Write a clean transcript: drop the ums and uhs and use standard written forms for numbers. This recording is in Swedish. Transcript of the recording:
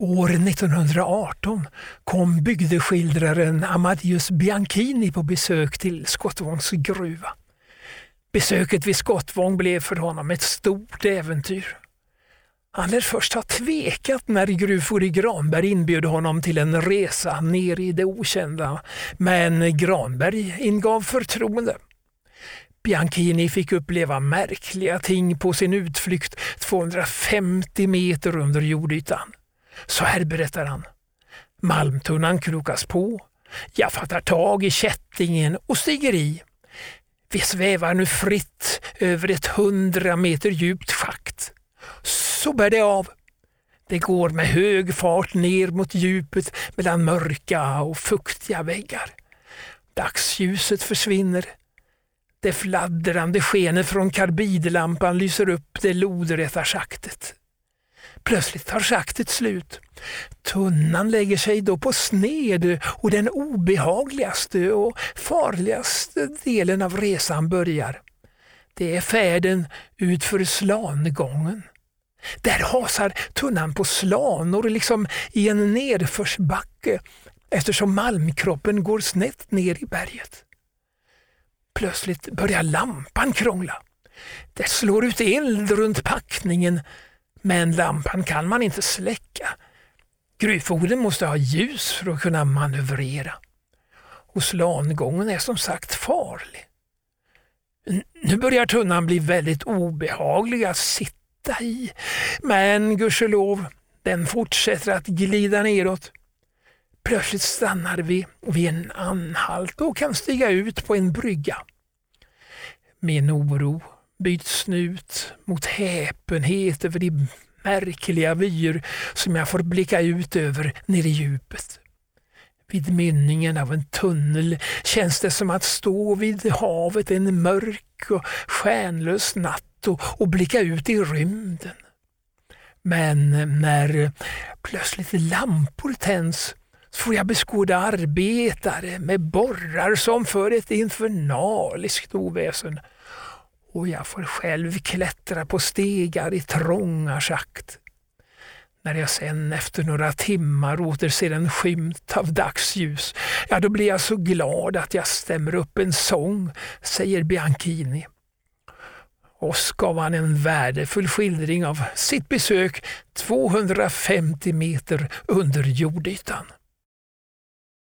År 1918 kom bygdeskildraren Amadeus Bianchini på besök till Skottvångs gruva. Besöket vid Skottvång blev för honom ett stort äventyr. Han lär först ha tvekat när gruvfogde Granberg inbjöd honom till en resa ner i det okända, men Granberg ingav förtroende. Bianchini fick uppleva märkliga ting på sin utflykt 250 meter under jordytan. Så här berättar han. Malmtunnan krokas på. Jag fattar tag i kättingen och stiger i. Vi svävar nu fritt över ett 100 meter djupt schakt. Så bär det av. Det går med hög fart ner mot djupet mellan mörka och fuktiga väggar. Dagsljuset försvinner. Det fladdrande skenet från karbidlampan lyser upp det lodräta schaktet. Plötsligt tar schaktet slut. Tunnan lägger sig då på sned och den obehagligaste och farligaste delen av resan börjar. Det är färden ut för slangången. Där hasar tunnan på slanor liksom i en nedförsbacke eftersom malmkroppen går snett ner i berget. Plötsligt börjar lampan krångla. Det slår ut eld runt packningen, men lampan kan man inte släcka. Gruvfogden måste ha ljus för att kunna manövrera. Och slangången är som sagt farlig. Nu börjar tunnan bli väldigt obehaglig att sitta i, men gudskelov, den fortsätter att glida neråt. Plötsligt stannar vi vid en anhalt och kan stiga ut på en brygga. Min oro byts nu ut mot häpenhet över de märkliga vyer som jag får blicka ut över nere i djupet. Vid mynningen av en tunnel känns det som att stå vid havet en mörk och stjärnlös natt och blicka ut i rymden. Men när plötsligt lampor tänds så får jag beskåda arbetare med borrar som för ett infernaliskt oväsen. Och jag får själv klättra på stegar i trånga schakt. När jag sen efter några timmar återser en skymt av dagsljus, ja då blir jag så glad att jag stämmer upp en sång, säger Bianchini. Och gav han en värdefull skildring av sitt besök 250 meter under jordytan.